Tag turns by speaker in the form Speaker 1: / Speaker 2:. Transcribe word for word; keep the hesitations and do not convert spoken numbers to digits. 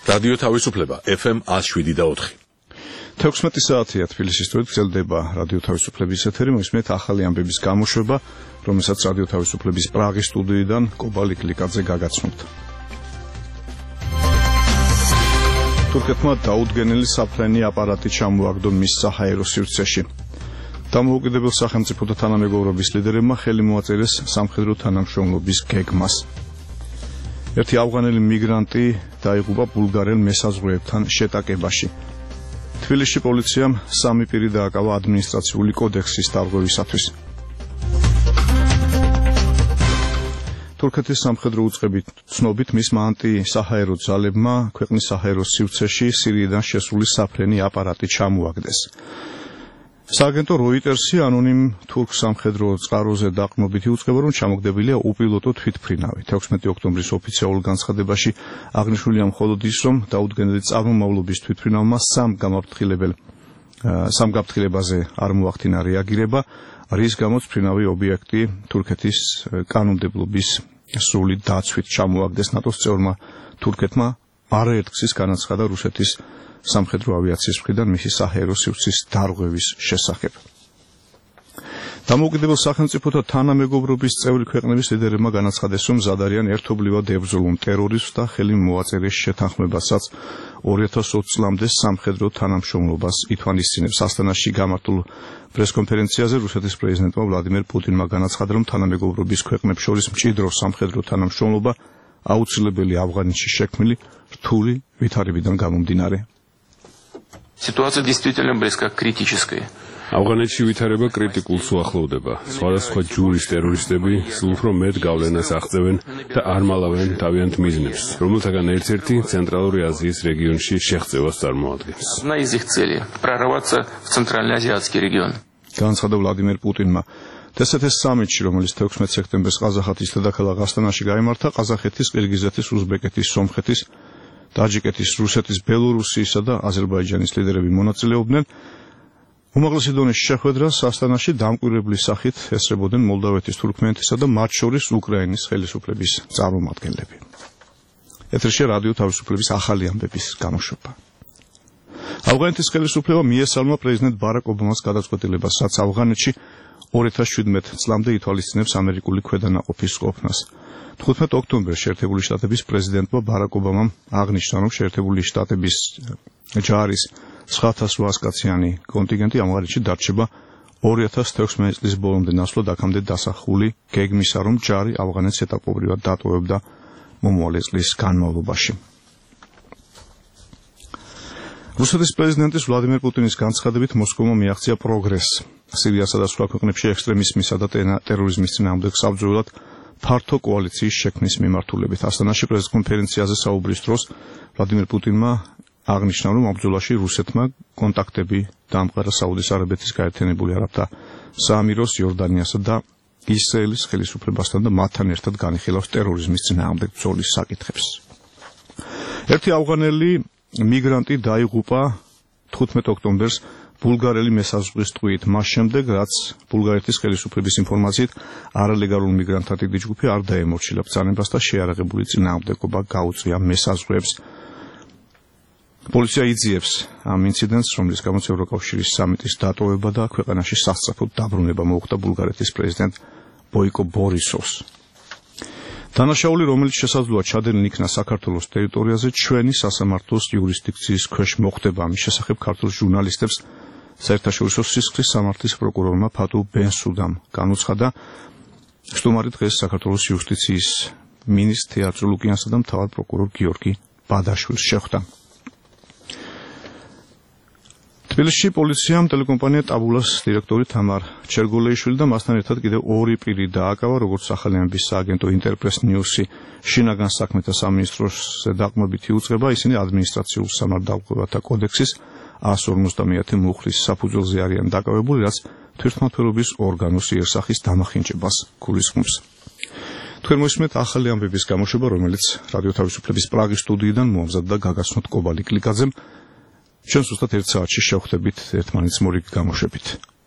Speaker 1: რადიო თავისუფლება ეფ ემ one oh seven და four.
Speaker 2: თექვსმეტი საათია თბილისის სტუდიით გრძელდება რადიო თავისუფლების ეთერი, მისმენთ ახალი ამბების გამოშვება, რომელსაც რადიო თავისუფლების პრაღის სტუდიიდან კობალი კლიკაძე გაგაცნობთ. თურქეთმა დაუდგენელი საფრენი აპარატი ჩამოაგდო მის საჰაერო სივრცეში. დამოუკიდებელ სახელმწიფოთა თანამეგობრობის ლიდერებმა ხელი მოაწერეს სამხედრო თანამშრომლობის გეგმას. ერთი ავღანელი მიგრანტი დაიღუპა ბულგარელ მესაზღვრეებთან შეტაკებაში. თბილისში პოლიციამ სამი პირი დააკავა ადმინისტრაციული კოდექსის დარღვევისათვის. თურქეთის სამხედრო უწყებით ცნობით მისმა ანტი-საჰაერო ძალებმა ქვეყნის საჰაერო სივრცეში სირიიდან შესული საფრენი აპარატი ჩამოაგდეს. სააგენტო როიტერსი ანონიმ თურქ სამხედრო წყაროზე დაყრდნობით იუწყება, რომ ჩამოგდებილია უპილოტო თვითმფრინავი. თექვსმეტი ოქტომბრის ოფიციალურ განცხადებაში აღნიშნულია მხოლოდ ის, რომ დაუდგენელი წარმომავლობის თვითმფრინავმა სამ გამაფრთხილებელ სამ გაფრთხილებაზე არ მოახდინა რეაგირება, რის გამოც მფრინავი ობიექტი თურქეთის კანონმდებლობის სრული დაცვით ჩამოაგდეს. ნატოს წევრმა თურქეთმა არაერთგზის განაცხადა რუსეთის სამხედრო ავიაციის მხრიდან მისი საჰაერო სივრცის დარღვევის შესახებ. დამოუკიდებელ სახელმწიფოთა თანამეგობრობის წევრი ქვეყნების ლიდერებმა განაცხადეს, რომ მზად არიან ერთობლივად ებრძოლონ ტერორიზმს და ხელი მოაწერეს შეთანხმებასაც ორი ათას ოცი წლამდე სამხედრო თანამშრომლობას ითვალისწინებს. ასტანაში გამართულ პრესკონფერენციაზე რუსეთის პრეზიდენტმა ვლადიმერ პუტინმა განაცხადა, რომ თანამეგობრობის ქვეყნებს შორის მჭიდრო სამხედრო თანამშრომლობა აუცილებელი ავღანეთში შექმნილი რთული ვითარებიდან გამომდინარე.
Speaker 3: Ситуация действительно близка к критической.
Speaker 4: ავღანეთში ვითარება კრიტიკულს უახლოვდება. სხვადასხვა ჯურის ტერორისტები სულ უფრო მეტ გავლენას აღწევენ და არ მალავენ თავიანთ მიზნებს, რომელთაგან ერთ-ერთი ცენტრალური აზიის რეგიონში შეღწევას წარმოადგენს.
Speaker 3: Одна из их целей прорваться в центральноазиатский регион.
Speaker 2: განაცხადა ვლადიმერ პუტინმა. დსთ-ის სამიტში, რომელიც თექვსმეტ სექტემბერს ყაზახეთის დედაქალაქ ასტანაში გაიმართა, ყაზახეთის, ყირგიზეთის, უზბეკეთის, სომხეთის, ტაჯიკეთის, რუსეთის, ბელორუსიისა და აზერბაიჯანის ლიდერები მონაწილეობდნენ. უმაღლესი დონის შეხვედრას ასტანაში დამკვირვებლის სახით ესწრებოდნენ მოლდავეთის, თურქმენეთისა და მათ შორის უკრაინის ხელისუფლების წარმომადგენლები. ეთერში რადიო თავისუფლების ახალი ამბების გამოშვება. ავღანეთის ხელისუფლება მიესალმა პრეზიდენტ ბარაკ ობამას გადაწყვეტილებას, რაც ავღანეთში ორი ათას შვიდმეტ წლამდე ითვალისწინებს ამერიკული ქვედანაყოფის ყოფნას. თხუთმეტ ოქტომბერს შეერთებული შტატების პრეზიდენტმა ბარაკ ობამამ აღნიშნა, რომ შეერთებული შტატების ჯარის ცხრა ათას ოთხსուն კაციანი კონტინგენტი ამღარეთში დარჩება ორი ათას თექვსმეტი წლის ბოლომდე ნაცვლად აქამდე დასახული გეგმისა, რომ ჯარი ავღანეთს ეტაპობრივად დატოვებდა მომავალი წლის განმავლობაში. რუსეთის პრეზიდენტის ვლადიმერ პუტინის განცხადებით მოსკოვმა მიაღწია პროგრესს სირიასა და სხვა ქვეყნებში ექსტრემიზმისა და ტერორიზმის წინააღმდეგ საბრძოლველად ფართო კოალიციის შექმნის მიმართულებით. ასტანაში პრესკონფერენციაზე საუბრის დროს ვლადიმერ პუტინმა აღნიშნა, რომ ამ ბრძოლაში რუსეთმა კონტაქტები დაამყარა საუდის არაბეთის გაერთიანებული არაბთა საამიროს, იორდანიასა და ისრაელის ხელისუფლებასთან და მათთან ერთად განიხილავს ტერორიზმის წინააღმდეგ ბრძოლის საკითხებს. ერთი ავღანელი მიგრანტი დაიღუპა თხუთმეტ ოქტომბერს ბულგარელი მესაზღვრის ტყვიით, მას შემდეგ, რაც ბულგარეთის ხელისუფლების ინფორმაციით არალეგალურ მიგრანტთა დიდი ჯგუფი არ დაემორჩილა ბრძანებას და შეარაღებული წინააღმდეგობა გაუწია მესაზღვრეებს. პოლიცია იძიებს ამ ინციდენტს, რომლის გამოც ევროკავშირის სამიტის დატოვება და ქვეყანაში სასწრაფოდ დაბრუნება მოუხდა ბულგარეთის პრეზიდენტ ბოიკო ბორისოვს. დანაშაული, რომელიც შესაძლოა ჩადენილ იქნა საქართველოს ტერიტორიაზე, ჩვენი სასამართლოს იურისდიქციის ქვეშ მოხდება. ამის შესახებ ქართულ ჟურნალისტებს საერთაშორისო სისხლის სამართლის პროკურორმა ფატუ ბენსუდამ განუცხადა. სტუმარი დღეს საქართველოს იუსტიციის მინისტრ თეატრო ლუკიანსა და მთავარ პროკურორ გიორგი ბადაშვილს შეხვდა. თბილისში პოლიციამ ტელეკომპანია ტაბულას დირექტორი თამარ ჩერგოლეიშვილი და მასთან ერთად კიდევ ორი პირი დააკავა, როგორც ახალი ამბის სააგენტო ინტერპრეს ნიუსი შინაგან საქმეთა სამინისტროზე დაყრდნობით იუწყება, ისინი ადმინისტრაციულ სამართალდამკვირვებელთა კოდექსის one fifty მუხლის საფუძველზე არიან დაკავებული, რაც თვითმმართველობის ორგანოს იერსახის დამახინჯებას გულისხმობს. თქვენ მოისმენთ ახალი ამბების გამოშვება, რომელიც რადიო თავისუფლების პრაღის სტუდიიდან მოამზადდა გაგაცნოთ კობალი კლიკაძემ. ჩვენ ზუსტად ერთ საათში შევხვდებით ერთმანეთს მორიგი გამოშვებით.